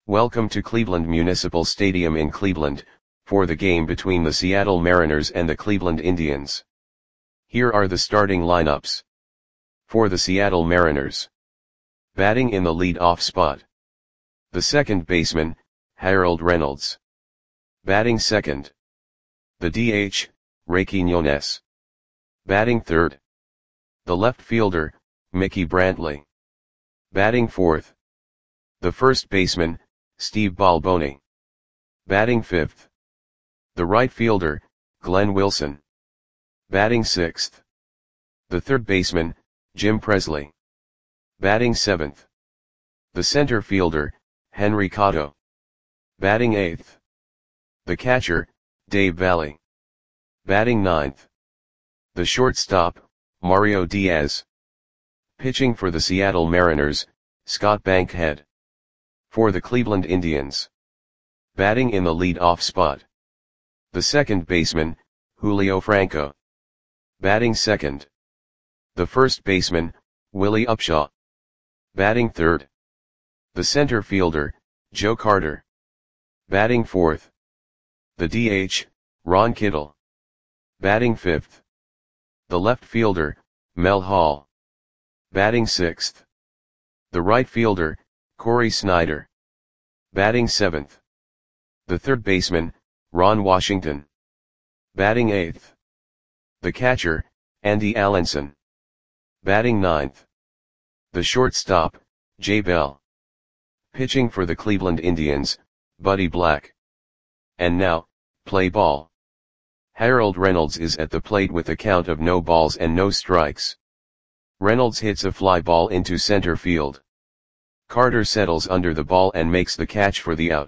Welcome to Cleveland Municipal Stadium in Cleveland, for the game between the Seattle Mariners and the Cleveland Indians. Here are the starting lineups. For the Seattle Mariners. Batting in the lead-off spot. The second baseman, Harold Reynolds. Batting second. The DH, Ray Quiñones. Batting third. The left fielder, Mickey Brantley. Batting fourth. The first baseman, Steve Balboni. Batting fifth. The right fielder, Glenn Wilson. Batting sixth. The third baseman, Jim Presley. Batting seventh. The center fielder, Henry Cotto. Batting eighth. The catcher, Dave Valle. Batting ninth. The shortstop, Mario Diaz. Pitching for the Seattle Mariners, Scott Bankhead. For the Cleveland Indians. Batting in the lead-off spot. The second baseman, Julio Franco. Batting second. The first baseman, Willie Upshaw. Batting third. The center fielder, Joe Carter. Batting fourth. The DH, Ron Kittle. Batting fifth. The left fielder, Mel Hall. Batting sixth. The right fielder, Corey Snyder. Batting seventh. The third baseman, Ron Washington. Batting eighth. The catcher, Andy Allenson. Batting ninth. The shortstop, Jay Bell. Pitching for the Cleveland Indians, Buddy Black. And now, play ball. Harold Reynolds is at the plate with a count of no balls and no strikes. Reynolds hits a fly ball into center field. Carter settles under the ball and makes the catch for the out.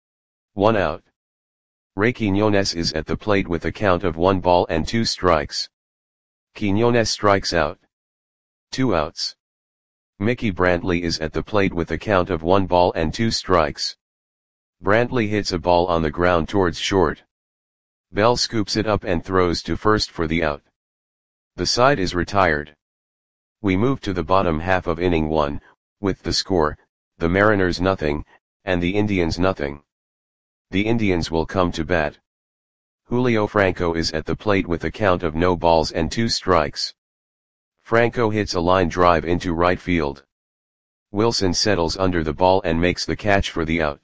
1 out. Ray Quiñones is at the plate with a count of 1 ball and 2 strikes. Quiñones strikes out. 2 outs. Mickey Brantley is at the plate with a count of 1 ball and 2 strikes. Brantley hits a ball on the ground towards short. Bell scoops it up and throws to first for the out. The side is retired. We move to the bottom half of inning 1, with the score, the Mariners nothing, and the Indians nothing. The Indians will come to bat. Julio Franco is at the plate with a count of no balls and 2 strikes. Franco hits a line drive into right field. Wilson settles under the ball and makes the catch for the out.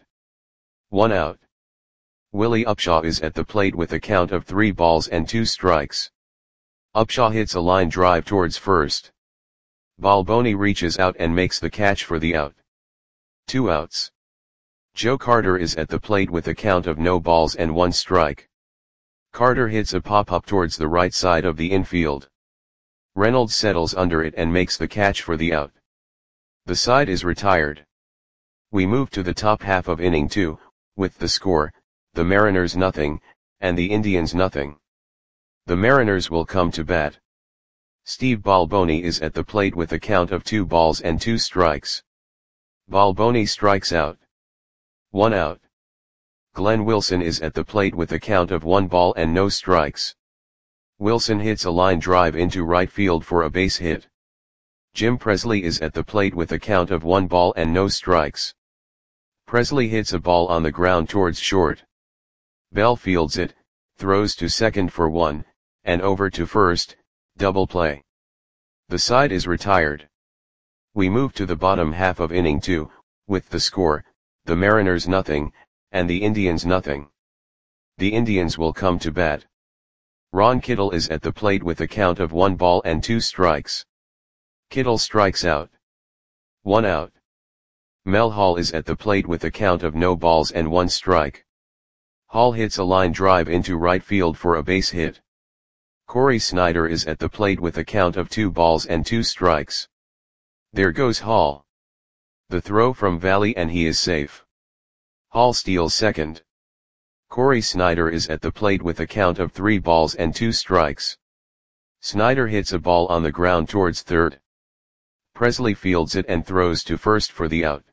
1 out. Willie Upshaw is at the plate with a count of 3 balls and 2 strikes. Upshaw hits a line drive towards first. Balboni reaches out and makes the catch for the out. 2 outs. Joe Carter is at the plate with a count of no balls and 1 strike. Carter hits a pop-up towards the right side of the infield. Reynolds settles under it and makes the catch for the out. The side is retired. We move to the top half of inning 2, with the score, the Mariners nothing, and the Indians nothing. The Mariners will come to bat. Steve Balboni is at the plate with a count of 2 balls and 2 strikes. Balboni strikes out. 1 out. Glenn Wilson is at the plate with a count of 1 ball and no strikes. Wilson hits a line drive into right field for a base hit. Jim Presley is at the plate with a count of 1 ball and no strikes. Presley hits a ball on the ground towards short. Bell fields it, throws to second for 1, and over to first, double play. The side is retired. We move to the bottom half of inning 2, with the score, the Mariners nothing, and the Indians nothing. The Indians will come to bat. Ron Kittle is at the plate with a count of 1 ball and 2 strikes. Kittle strikes out. 1 out. Mel Hall is at the plate with a count of no balls and 1 strike. Hall hits a line drive into right field for a base hit. Corey Snyder is at the plate with a count of 2 balls and 2 strikes. There goes Hall. The throw from Valle and he is safe. Hall steals second. Corey Snyder is at the plate with a count of 3 balls and 2 strikes. Snyder hits a ball on the ground towards third. Presley fields it and throws to first for the out.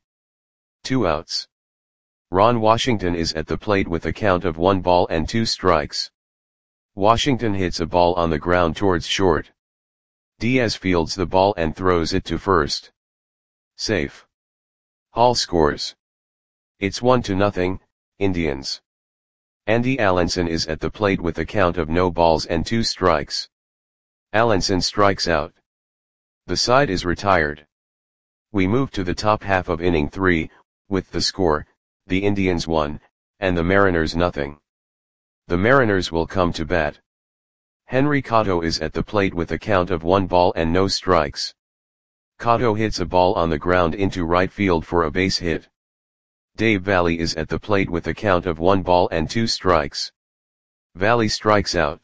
2 outs. Ron Washington is at the plate with a count of 1 ball and 2 strikes. Washington hits a ball on the ground towards short. Diaz fields the ball and throws it to first. Safe. Hall scores. It's 1-0, Indians. Andy Allenson is at the plate with a count of no balls and 2 strikes. Allenson strikes out. The side is retired. We move to the top half of inning 3, with the score, the Indians 1, and the Mariners 0. The Mariners will come to bat. Henry Cotto is at the plate with a count of 1 ball and no strikes. Cotto hits a ball on the ground into right field for a base hit. Dave Valle is at the plate with a count of 1 ball and 2 strikes. Valle strikes out.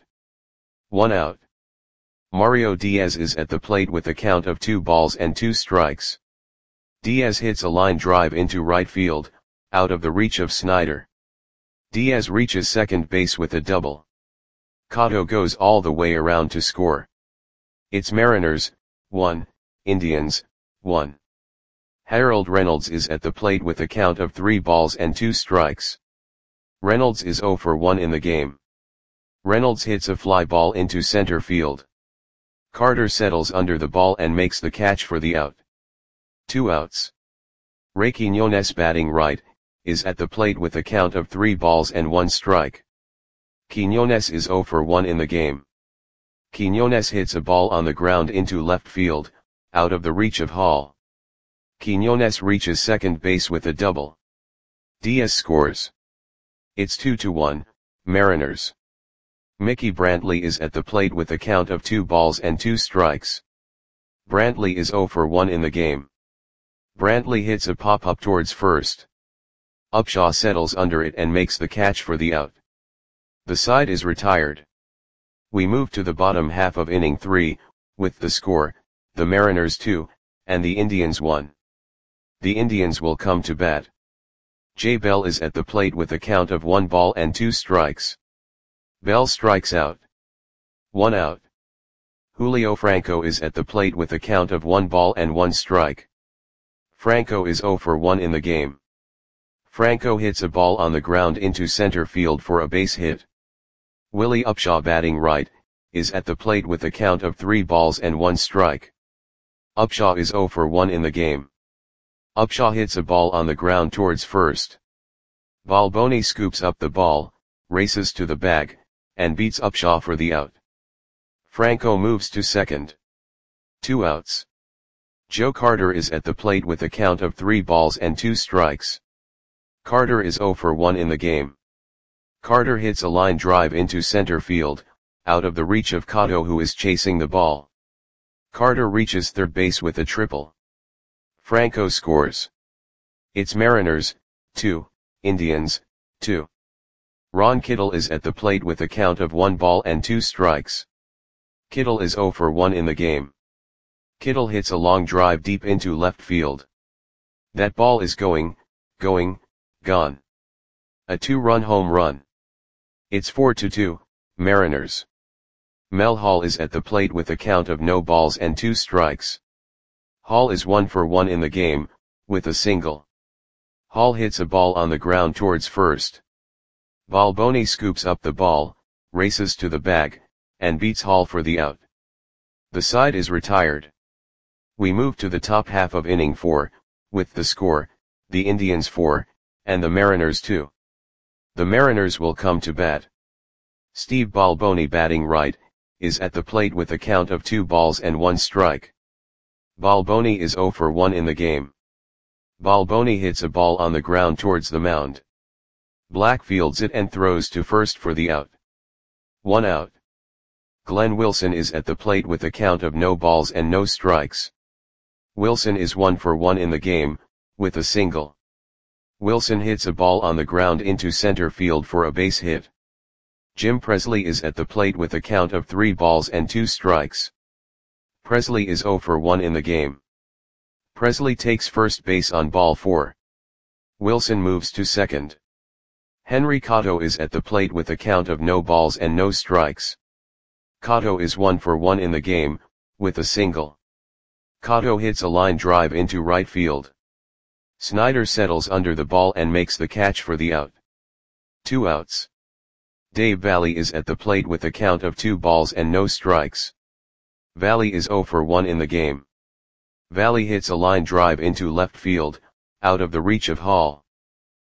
1 out. Mario Diaz is at the plate with a count of 2 balls and 2 strikes. Diaz hits a line drive into right field, out of the reach of Snyder. Diaz reaches second base with a double. Cotto goes all the way around to score. It's Mariners, 1, Indians, 1. Harold Reynolds is at the plate with a count of 3 balls and 2 strikes. Reynolds is 0 for 1 in the game. Reynolds hits a fly ball into center field. Carter settles under the ball and makes the catch for the out. 2 outs. Ray Quiñones, batting right, is at the plate with a count of 3 balls and 1 strike. Quiñones is 0 for 1 in the game. Quiñones hits a ball on the ground into left field, out of the reach of Hall. Quiñones reaches second base with a double. Diaz scores. It's 2-1, Mariners. Mickey Brantley is at the plate with a count of 2 balls and 2 strikes. Brantley is 0 for 1 in the game. Brantley hits a pop-up towards first. Upshaw settles under it and makes the catch for the out. The side is retired. We move to the bottom half of inning 3, with the score, the Mariners 2, and the Indians 1. The Indians will come to bat. Jay Bell is at the plate with a count of 1 ball and 2 strikes. Bell strikes out. 1 out. Julio Franco is at the plate with a count of 1 ball and 1 strike. Franco is 0 for 1 in the game. Franco hits a ball on the ground into center field for a base hit. Willie Upshaw, batting right, is at the plate with a count of 3 balls and 1 strike. Upshaw is 0 for 1 in the game. Upshaw hits a ball on the ground towards first. Balboni scoops up the ball, races to the bag, and beats Upshaw for the out. Franco moves to second. 2 outs. Joe Carter is at the plate with a count of 3 balls and 2 strikes. Carter is 0 for 1 in the game. Carter hits a line drive into center field, out of the reach of Cotto, who is chasing the ball. Carter reaches third base with a triple. Franco scores. It's Mariners, 2, Indians, 2. Ron Kittle is at the plate with a count of 1 ball and 2 strikes. Kittle is 0 for 1 in the game. Kittle hits a long drive deep into left field. That ball is going, gone. A 2-run home run. It's 4-2, Mariners. Mel Hall is at the plate with a count of no balls and 2 strikes. Hall is 1 for 1 in the game, with a single. Hall hits a ball on the ground towards first. Balboni scoops up the ball, races to the bag, and beats Hall for the out. The side is retired. We move to the top half of inning 4, with the score, the Indians 4, and the Mariners 2. The Mariners will come to bat. Steve Balboni, batting right, is at the plate with a count of 2 balls and 1 strike. Balboni is 0 for 1 in the game. Balboni hits a ball on the ground towards the mound. Black fields it and throws to first for the out. 1 out. Glenn Wilson is at the plate with a count of no balls and no strikes. Wilson is 1 for 1 in the game, with a single. Wilson hits a ball on the ground into center field for a base hit. Jim Presley is at the plate with a count of 3 balls and 2 strikes. Presley is 0 for 1 in the game. Presley takes first base on ball 4. Wilson moves to second. Henry Cotto is at the plate with a count of no balls and no strikes. Cotto is 1 for 1 in the game, with a single. Cotto hits a line drive into right field. Snyder settles under the ball and makes the catch for the out. 2 outs. Dave Valle is at the plate with a count of 2 balls and no strikes. Valle is 0 for 1 in the game. Valle hits a line drive into left field, out of the reach of Hall.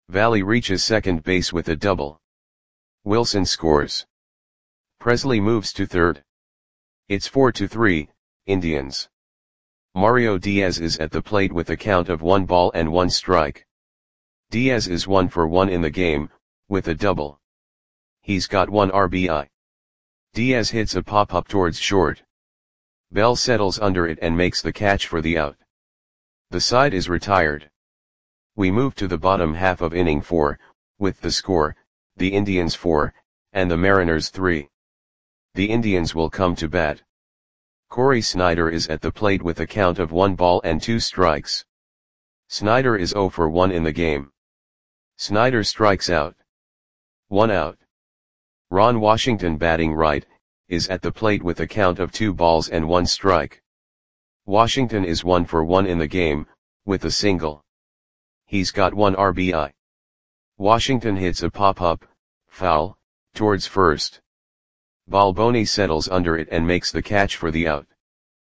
Valley reaches second base with a double. Wilson scores. Presley moves to third. It's 4-3, Indians. Mario Diaz is at the plate with a count of 1 ball and 1 strike. Diaz is 1 for 1 in the game, with a double. He's got 1 RBI. Diaz hits a pop-up towards short. Bell settles under it and makes the catch for the out. The side is retired. We move to the bottom half of inning 4, with the score, the Indians 4, and the Mariners 3. The Indians will come to bat. Corey Snyder is at the plate with a count of 1 ball and 2 strikes. Snyder is 0 for 1 in the game. Snyder strikes out. 1 out. Ron Washington, batting right, is at the plate with a count of 2 balls and 1 strike. Washington is 1 for 1 in the game, with a single. He's got 1 RBI. Washington hits a pop-up, foul, towards first. Balboni settles under it and makes the catch for the out.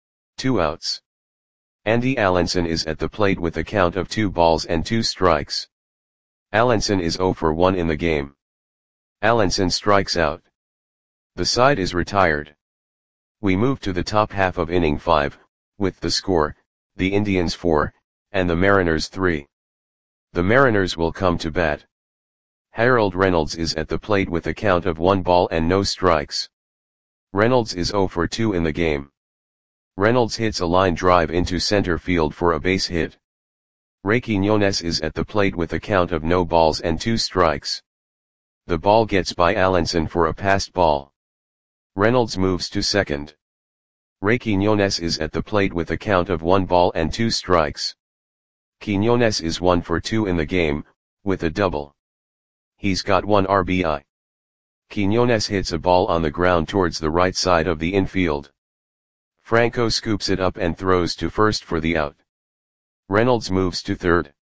2 outs. Andy Allenson is at the plate with a count of 2 balls and 2 strikes. Allenson is 0 for 1 in the game. Allenson strikes out. The side is retired. We move to the top half of inning 5, with the score, the Indians 4, and the Mariners 3. The Mariners will come to bat. Harold Reynolds is at the plate with a count of 1 ball and no strikes. Reynolds is 0 for 2 in the game. Reynolds hits a line drive into center field for a base hit. Ray Quiñones is at the plate with a count of no balls and 2 strikes. The ball gets by Allenson for a passed ball. Reynolds moves to second. Ray Quiñones is at the plate with a count of 1 ball and 2 strikes. Quiñones is 1 for 2 in the game, with a double. He's got 1 RBI. Quiñones hits a ball on the ground towards the right side of the infield. Franco scoops it up and throws to first for the out. Reynolds moves to third.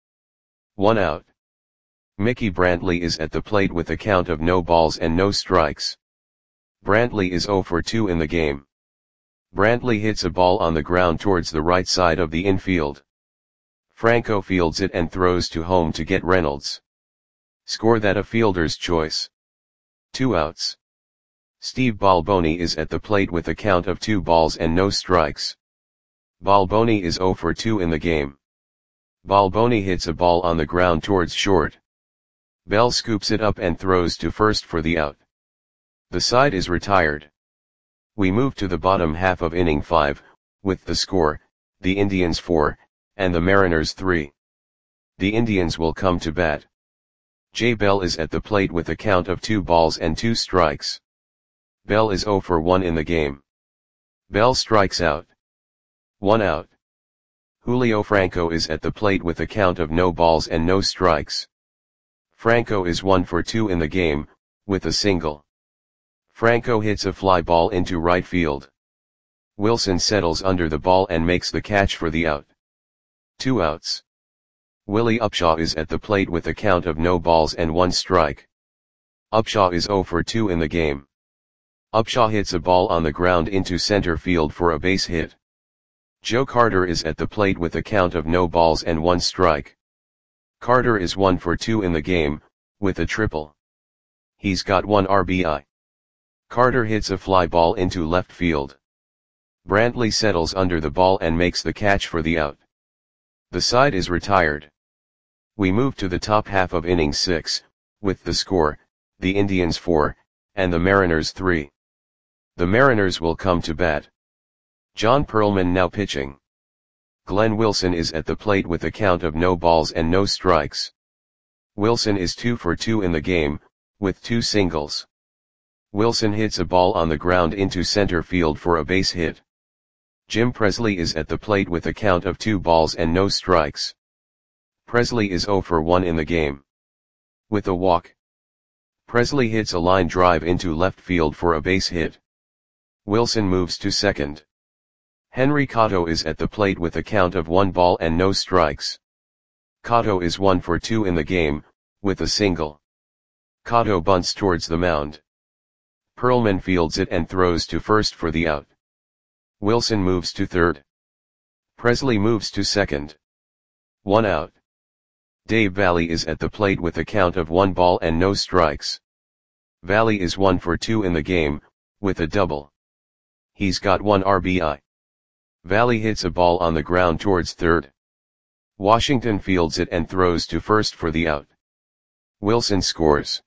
1 out. Mickey Brantley is at the plate with a count of no balls and no strikes. Brantley is 0 for 2 in the game. Brantley hits a ball on the ground towards the right side of the infield. Franco fields it and throws to home to get Reynolds. Score that a fielder's choice. 2 outs. Steve Balboni is at the plate with a count of 2 balls and no strikes. Balboni is 0 for 2 in the game. Balboni hits a ball on the ground towards short. Bell scoops it up and throws to first for the out. The side is retired. We move to the bottom half of inning 5, with the score, the Indians 4, and the Mariners 3. The Indians will come to bat. Jay Bell is at the plate with a count of 2 balls and 2 strikes. Bell is 0 for 1 in the game. Bell strikes out. 1 out. Julio Franco is at the plate with a count of no balls and no strikes. Franco is 1 for 2 in the game, with a single. Franco hits a fly ball into right field. Wilson settles under the ball and makes the catch for the out. 2 outs. Willie Upshaw is at the plate with a count of no balls and 1 strike. Upshaw is 0 for 2 in the game. Upshaw hits a ball on the ground into center field for a base hit. Joe Carter is at the plate with a count of no balls and 1 strike. Carter is 1 for 2 in the game, with a triple. He's got 1 RBI. Carter hits a fly ball into left field. Brantley settles under the ball and makes the catch for the out. The side is retired. We move to the top half of inning 6, with the score, the Indians 4, and the Mariners 3. The Mariners will come to bat. John Perlman now pitching. Glenn Wilson is at the plate with a count of no balls and no strikes. Wilson is 2 for 2 in the game, with 2 singles. Wilson hits a ball on the ground into center field for a base hit. Jim Presley is at the plate with a count of 2 balls and no strikes. Presley is 0 for 1 in the game. With a walk. Presley hits a line drive into left field for a base hit. Wilson moves to second. Henry Cotto is at the plate with a count of 1 ball and no strikes. Cotto is 1 for 2 in the game, with a single. Cotto bunts towards the mound. Perlman fields it and throws to first for the out. Wilson moves to third. Presley moves to second. 1 out. Dave Valley is at the plate with a count of 1 ball and no strikes. Valley is 1 for 2 in the game, with a double. He's got 1 RBI. Valley hits a ball on the ground towards third. Washington fields it and throws to first for the out. Wilson scores.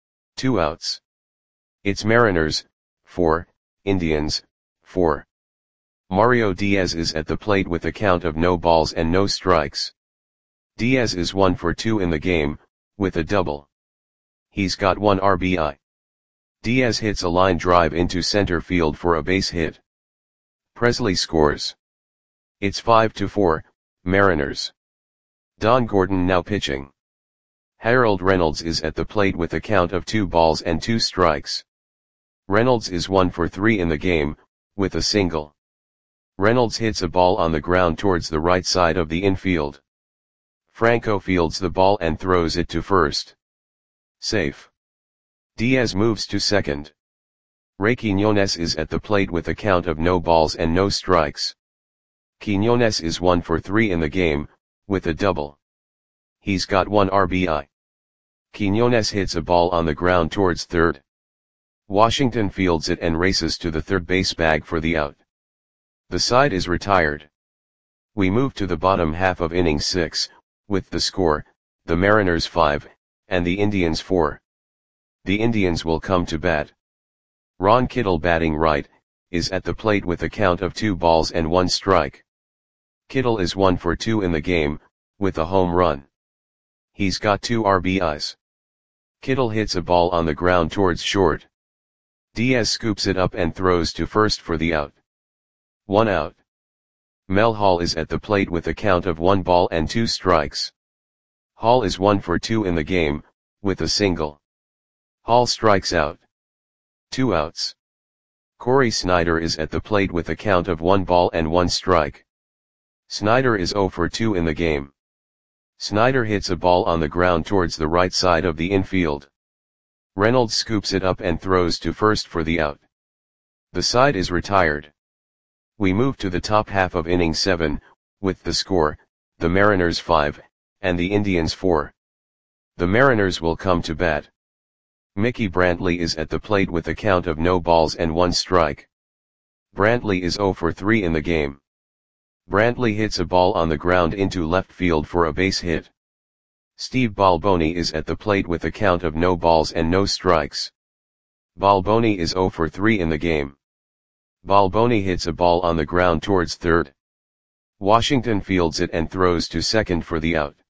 2 outs. It's Mariners, 4, Indians, 4. Mario Diaz is at the plate with a count of no balls and no strikes. Diaz is 1 for 2 in the game, with a double. He's got 1 RBI. Diaz hits a line drive into center field for a base hit. Presley scores. It's 5-4, Mariners. Don Gordon now pitching. Harold Reynolds is at the plate with a count of 2 balls and 2 strikes. Reynolds is 1 for 3 in the game, with a single. Reynolds hits a ball on the ground towards the right side of the infield. Franco fields the ball and throws it to first. Safe. Diaz moves to second. Ray Quiñones is at the plate with a count of no balls and no strikes. Quiñones is 1 for 3 in the game, with a double. He's got 1 RBI. Quiñones hits a ball on the ground towards third. Washington fields it and races to the third base bag for the out. The side is retired. We move to the bottom half of inning 6, with the score, the Mariners 5, and the Indians 4. The Indians will come to bat. Ron Kittle, batting right, is at the plate with a count of 2 balls and 1 strike. Kittle is 1 for 2 in the game, with a home run. He's got 2 RBIs. Kittle hits a ball on the ground towards short. Diaz scoops it up and throws to first for the out. 1 out. Mel Hall is at the plate with a count of 1 ball and 2 strikes. Hall is 1 for 2 in the game, with a single. Hall strikes out. 2 outs. Corey Snyder is at the plate with a count of 1 ball and 1 strike. Snyder is 0 for 2 in the game. Snyder hits a ball on the ground towards the right side of the infield. Reynolds scoops it up and throws to first for the out. The side is retired. We move to the top half of inning 7, with the score, the Mariners 5, and the Indians 4. The Mariners will come to bat. Mickey Brantley is at the plate with a count of no balls and 1 strike. Brantley is 0 for 3 in the game. Brantley hits a ball on the ground into left field for a base hit. Steve Balboni is at the plate with a count of no balls and no strikes. Balboni is 0 for 3 in the game. Balboni hits a ball on the ground towards third. Washington fields it and throws to second for the out.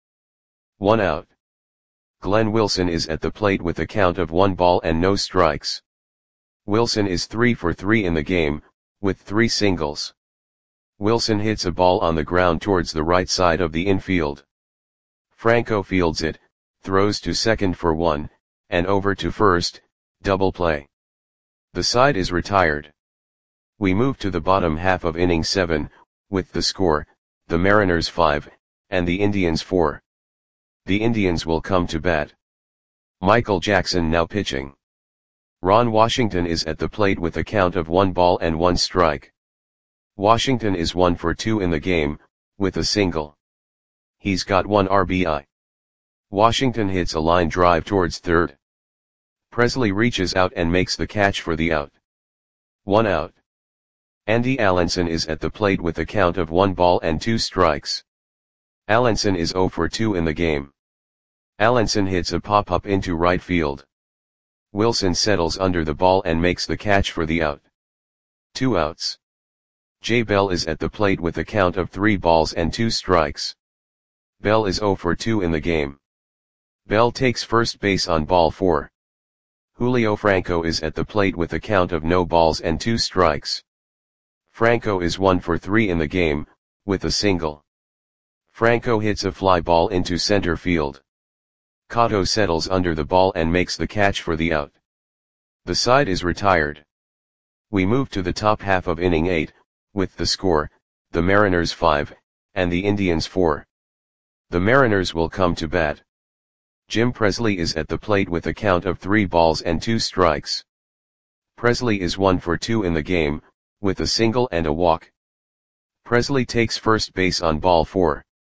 1 out. Glenn Wilson is at the plate with a count of 1 ball and no strikes. Wilson is 3 for 3 in the game, with 3 singles. Wilson hits a ball on the ground towards the right side of the infield. Franco fields it, throws to second for 1, and over to first, double play. The side is retired. We move to the bottom half of inning 7, with the score, the Mariners 5, and the Indians 4. The Indians will come to bat. Michael Jackson now pitching. Ron Washington is at the plate with a count of 1 ball and 1 strike. Washington is 1 for 2 in the game, with a single. He's got 1 RBI. Washington hits a line drive towards third. Presley reaches out and makes the catch for the out. 1 out. Andy Allenson is at the plate with a count of 1 ball and 2 strikes. Allenson is 0 for 2 in the game. Allenson hits a pop-up into right field. Wilson settles under the ball and makes the catch for the out. 2 outs. Jay Bell is at the plate with a count of 3 balls and 2 strikes. Bell is 0 for 2 in the game. Bell takes first base on ball 4. Julio Franco is at the plate with a count of no balls and 2 strikes. Franco is 1 for 3 in the game, with a single. Franco hits a fly ball into center field. Cotto settles under the ball and makes the catch for the out. The side is retired. We move to the top half of inning 8, with the score, the Mariners 5, and the Indians 4. The Mariners will come to bat. Jim Presley is at the plate with a count of 3 balls and 2 strikes. Presley is 1 for 2 in the game, with a single and a walk. Presley takes first base on ball 4.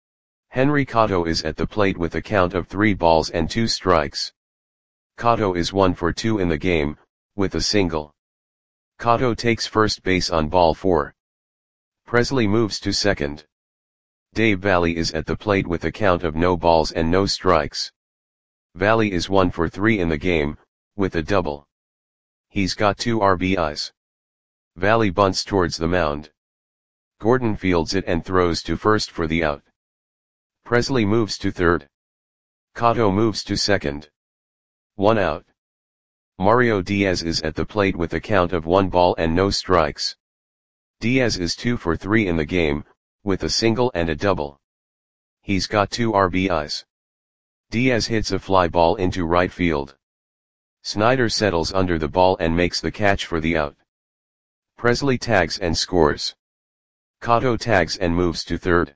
Henry Cotto is at the plate with a count of 3 balls and 2 strikes. Cotto is 1 for 2 in the game, with a single. Cotto takes first base on ball 4. Presley moves to second. Dave Valle is at the plate with a count of no balls and no strikes. Valle is 1 for 3 in the game, with a double. He's got 2 RBIs. Valle bunts towards the mound. Gordon fields it and throws to first for the out. Presley moves to third. Cotto moves to second. 1 out. Mario Diaz is at the plate with a count of 1 ball and no strikes. Diaz is 2 for 3 in the game, with a single and a double. He's got 2 RBIs. Diaz hits a fly ball into right field. Snyder settles under the ball and makes the catch for the out. Presley tags and scores. Cotto tags and moves to third.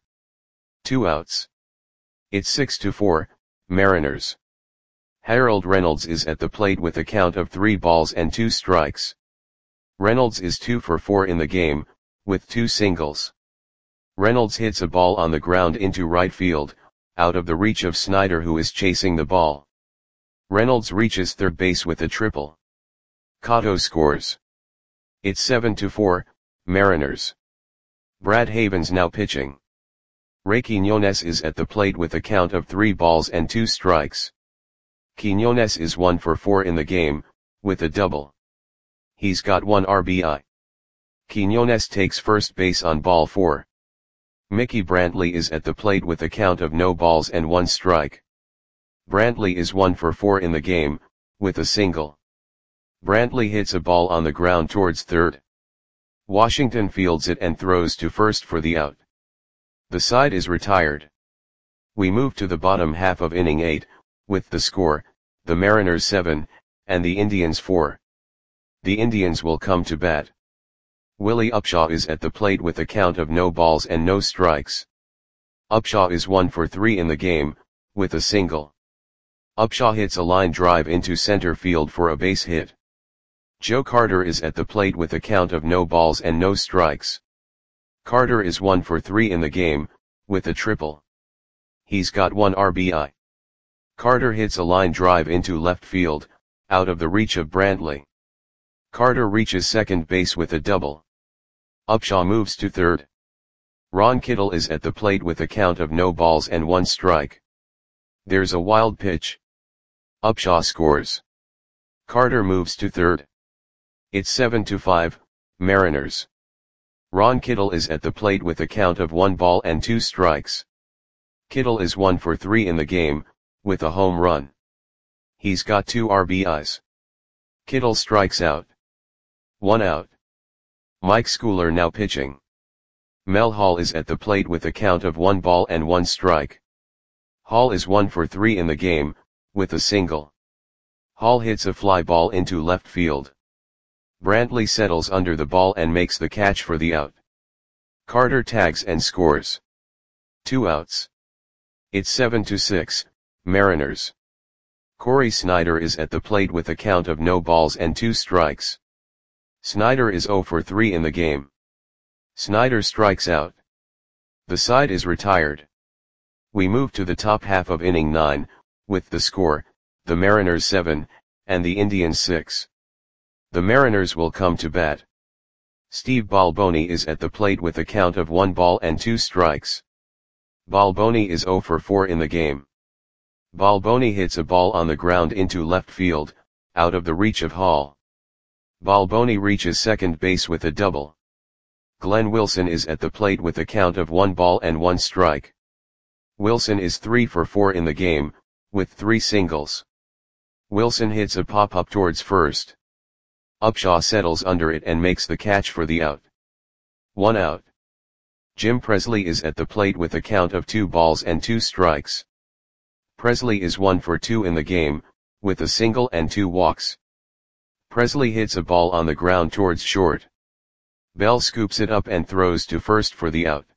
2 outs. It's 6-4, Mariners. Harold Reynolds is at the plate with a count of 3 balls and 2 strikes. Reynolds is 2 for 4 in the game, with 2 singles. Reynolds hits a ball on the ground into right field, out of the reach of Snyder who is chasing the ball. Reynolds reaches third base with a triple. Cotto scores. It's 7-4, Mariners. Brad Havens now pitching. Ray Quiñones is at the plate with a count of 3 balls and 2 strikes. Quiñones is 1 for 4 in the game, with a double. He's got 1 RBI. Quiñones takes first base on ball 4. Mickey Brantley is at the plate with a count of no balls and 1 strike. Brantley is 1 for 4 in the game, with a single. Brantley hits a ball on the ground towards third. Washington fields it and throws to first for the out. The side is retired. We move to the bottom half of inning 8, with the score, the Mariners 7, and the Indians 4. The Indians will come to bat. Willie Upshaw is at the plate with a count of no balls and no strikes. Upshaw is 1 for 3 in the game, with a single. Upshaw hits a line drive into center field for a base hit. Joe Carter is at the plate with a count of no balls and no strikes. Carter is 1 for 3 in the game, with a triple. He's got 1 RBI. Carter hits a line drive into left field, out of the reach of Brantley. Carter reaches second base with a double. Upshaw moves to third. Ron Kittle is at the plate with a count of no balls and 1 strike. There's a wild pitch. Upshaw scores. Carter moves to third. It's 7-5, Mariners. Ron Kittle is at the plate with a count of 1 ball and 2 strikes. Kittle is 1 for 3 in the game, with a home run. He's got 2 RBIs. Kittle strikes out. 1 out. Mike Schooler now pitching. Mel Hall is at the plate with a count of 1 ball and 1 strike. Hall is 1 for 3 in the game, with a single. Hall hits a fly ball into left field. Brantley settles under the ball and makes the catch for the out. Carter tags and scores. 2 outs. It's 7-6, Mariners. Corey Snyder is at the plate with a count of no balls and 2 strikes. Snyder is 0 for 3 in the game. Snyder strikes out. The side is retired. We move to the top half of inning 9, with the score, the Mariners 7, and the Indians 6. The Mariners will come to bat. Steve Balboni is at the plate with a count of 1 ball and 2 strikes. Balboni is 0 for 4 in the game. Balboni hits a ball on the ground into left field, out of the reach of Hall. Balboni reaches second base with a double. Glenn Wilson is at the plate with a count of 1 ball and 1 strike. Wilson is 3 for 4 in the game, with 3 singles. Wilson hits a pop-up towards first. Upshaw settles under it and makes the catch for the out. 1 out. Jim Presley is at the plate with a count of 2 balls and 2 strikes. Presley is 1 for 2 in the game, with a single and 2 walks. Presley hits a ball on the ground towards short. Bell scoops it up and throws to first for the out.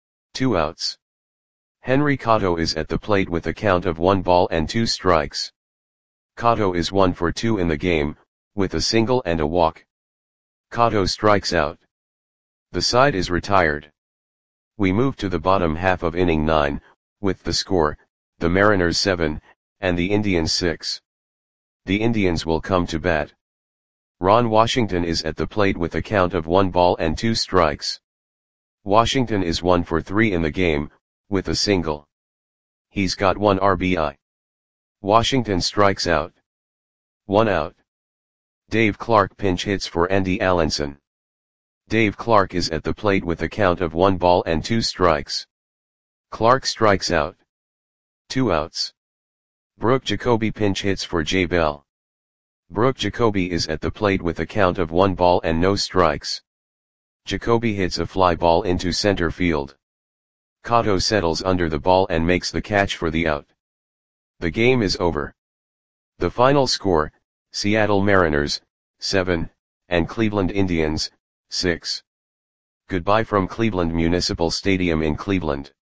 2 outs. Henry Cotto is at the plate with a count of 1 ball and 2 strikes. Cotto is 1 for 2 in the game, with a single and a walk. Cotto strikes out. The side is retired. We move to the bottom half of inning 9, with the score, the Mariners 7, and the Indians 6. The Indians will come to bat. Ron Washington is at the plate with a count of 1 ball and 2 strikes. Washington is 1 for 3 in the game, with a single. He's got 1 RBI. Washington strikes out. 1 out. Dave Clark pinch hits for Andy Allenson. Dave Clark is at the plate with a count of 1 ball and 2 strikes. Clark strikes out. 2 outs. Brooke Jacoby pinch hits for Jay Bell. Brooke Jacoby is at the plate with a count of 1 ball and no strikes. Jacoby hits a fly ball into center field. Cotto settles under the ball and makes the catch for the out. The game is over. The final score, Seattle Mariners, 7, and Cleveland Indians, 6. Goodbye from Cleveland Municipal Stadium in Cleveland.